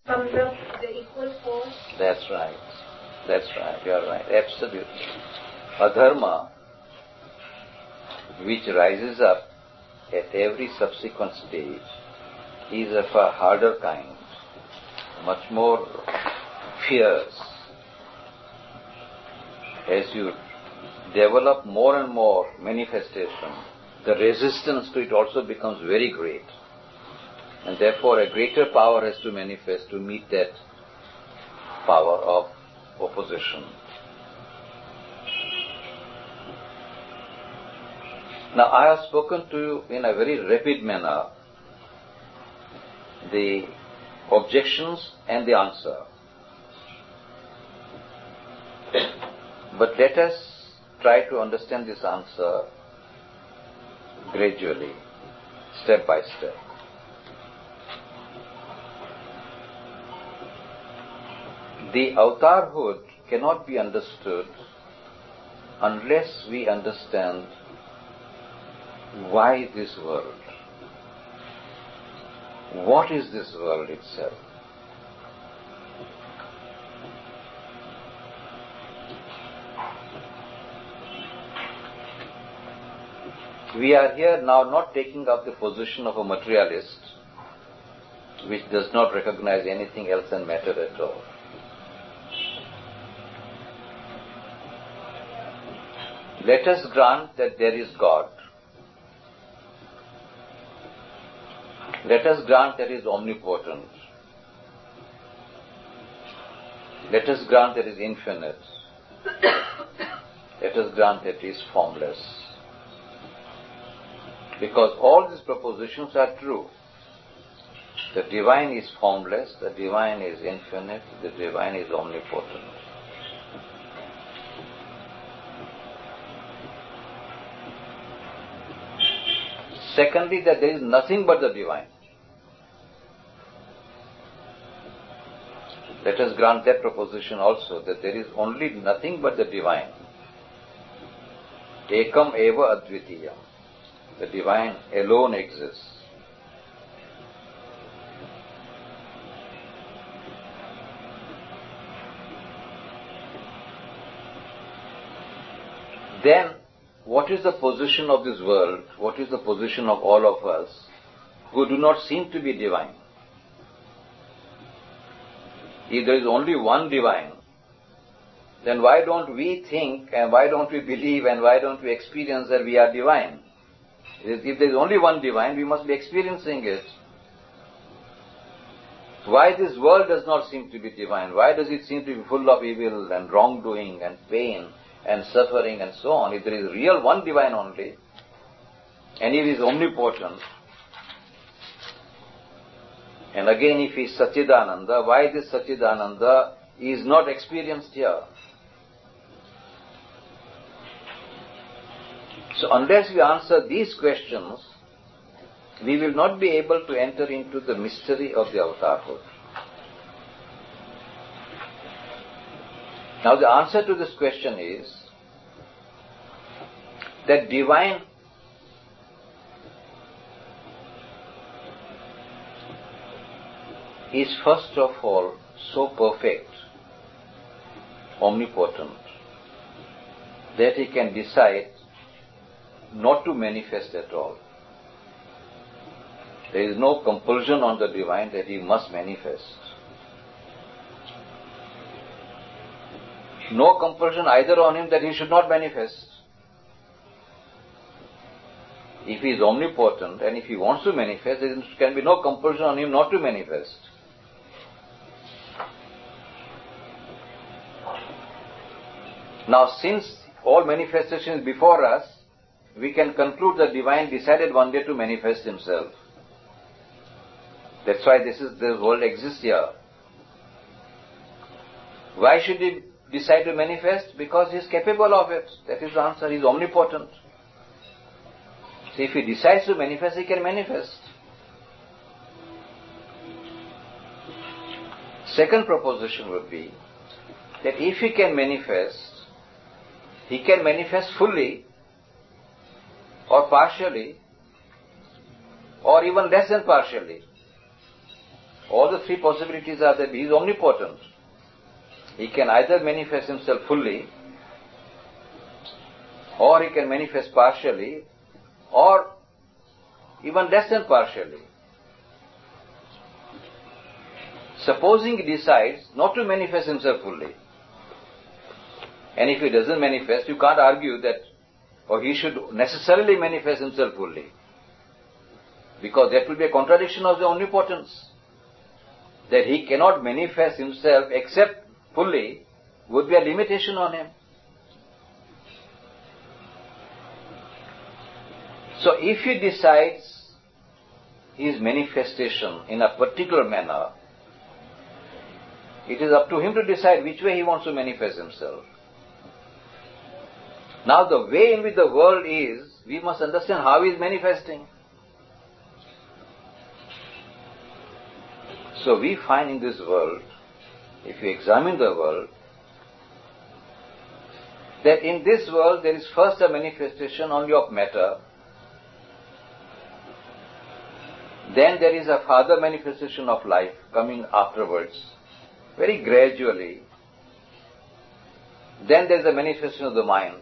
from the equal force. That's right. That's right. You are right. Absolutely. Adharma, which rises up at every subsequent stage, is of a harder kind, much more fierce. As you develop more and more manifestation, the resistance to it also becomes very great. And therefore a greater power has to manifest to meet that power of opposition. Now I have spoken to you in a very rapid manner the objections and the answer. But let us try to understand this answer gradually, step by step. The avatarhood cannot be understood unless we understand why this world. What is this world itself? We are here now not taking up the position of a materialist which does not recognize anything else than matter at all. Let us grant that there is God. Let us grant that He is omnipotent. Let us grant that He is infinite. Let us grant that He is formless. Because all these propositions are true. The divine is formless, the divine is infinite, the divine is omnipotent. Secondly, that there is nothing but the divine. Let us grant that proposition also, that there is only nothing but the divine. Ekam eva advitiyam. The divine alone exists. Then, what is the position of this world? What is the position of all of us who do not seem to be divine? If there is only one divine, then why don't we think and why don't we believe and why don't we experience that we are divine? If there is only one divine, we must be experiencing it. Why this world does not seem to be divine? Why does it seem to be full of evil and wrongdoing and pain and suffering and so on? If there is real one divine only, and if He is omnipotent, and again if He is Satchidananda, why this Satchidananda is not experienced here? So unless we answer these questions, we will not be able to enter into the mystery of the avatarhood. Now the answer to this question is that divine is first of all so perfect, omnipotent, that He can decide not to manifest at all. There is no compulsion on the divine that He must manifest. No compulsion either on Him that He should not manifest. If He is omnipotent and if He wants to manifest, there can be no compulsion on Him not to manifest. Now, since all manifestation is before us, we can conclude the divine decided one day to manifest Himself. That's why this world exists here. Why should He decide to manifest? Because He is capable of it. That is the answer. He is omnipotent. So if He decides to manifest, He can manifest. Second proposition would be that if He can manifest fully or partially or even less than partially. All the three possibilities are that he is omnipotent. He can either manifest himself fully, or he can manifest partially, or even less than partially. Supposing he decides not to manifest himself fully, and if he doesn't manifest, you can't argue that, or he should necessarily manifest himself fully, because that will be a contradiction of the omnipotence. That he cannot manifest himself except fully would be a limitation on him. So if he decides his manifestation in a particular manner, it is up to him to decide which way he wants to manifest himself. Now the way in which the world is, we must understand how he is manifesting. So we find in this world, if you examine the world, that in this world there is first a manifestation only of matter, then there is a further manifestation of life coming afterwards, very gradually. Then there is a manifestation of the mind.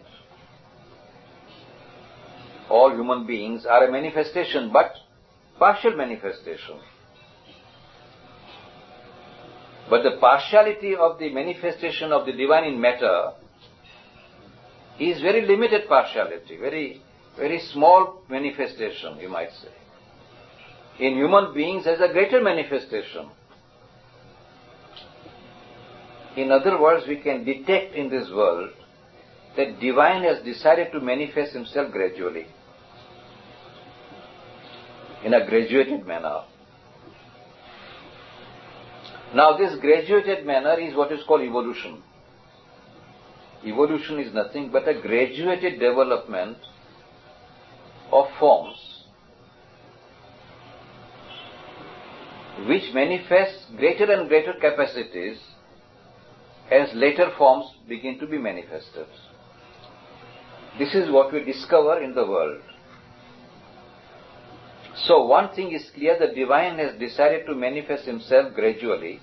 All human beings are a manifestation, but partial manifestation. But the partiality of the manifestation of the divine in matter is very limited partiality, very, very small manifestation, you might say. In human beings, there is a greater manifestation. In other words, we can detect in this world that divine has decided to manifest himself gradually, in a graduated manner. Now this graduated manner is what is called evolution. Evolution is nothing but a graduated development of forms which manifest greater and greater capacities as later forms begin to be manifested. This is what we discover in the world. So one thing is clear, the divine has decided to manifest himself gradually,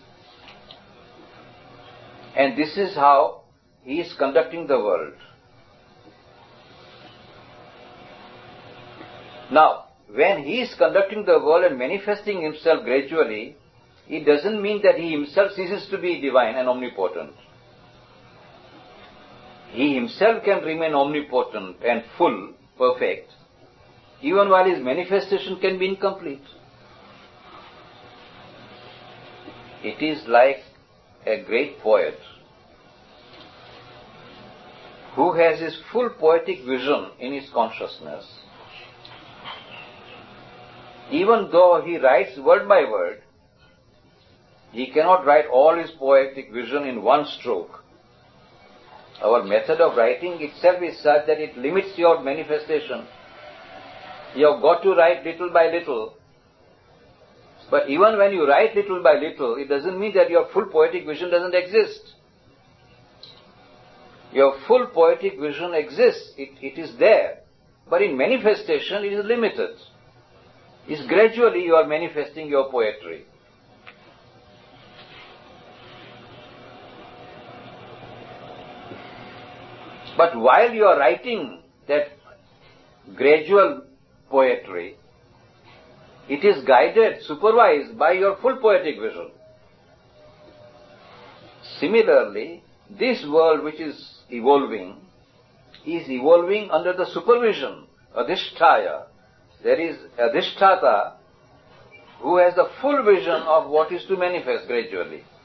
and this is how he is conducting the world. Now, when he is conducting the world and manifesting himself gradually, it doesn't mean that he himself ceases to be divine and omnipotent. He himself can remain omnipotent and full, perfect, even while his manifestation can be incomplete. It is like a great poet who has his full poetic vision in his consciousness. Even though he writes word by word, he cannot write all his poetic vision in one stroke. Our method of writing itself is such that it limits your manifestation. You have got to write little by little. But even when you write little by little, it doesn't mean that your full poetic vision doesn't exist. Your full poetic vision exists. It is there. But in manifestation, it is limited. It's gradually you are manifesting your poetry. But while you are writing that gradual poetry, it is guided, supervised by your full poetic vision. Similarly, this world which is evolving under the supervision, Adhisthaya. There is Adhisthata who has the full vision of what is to manifest gradually.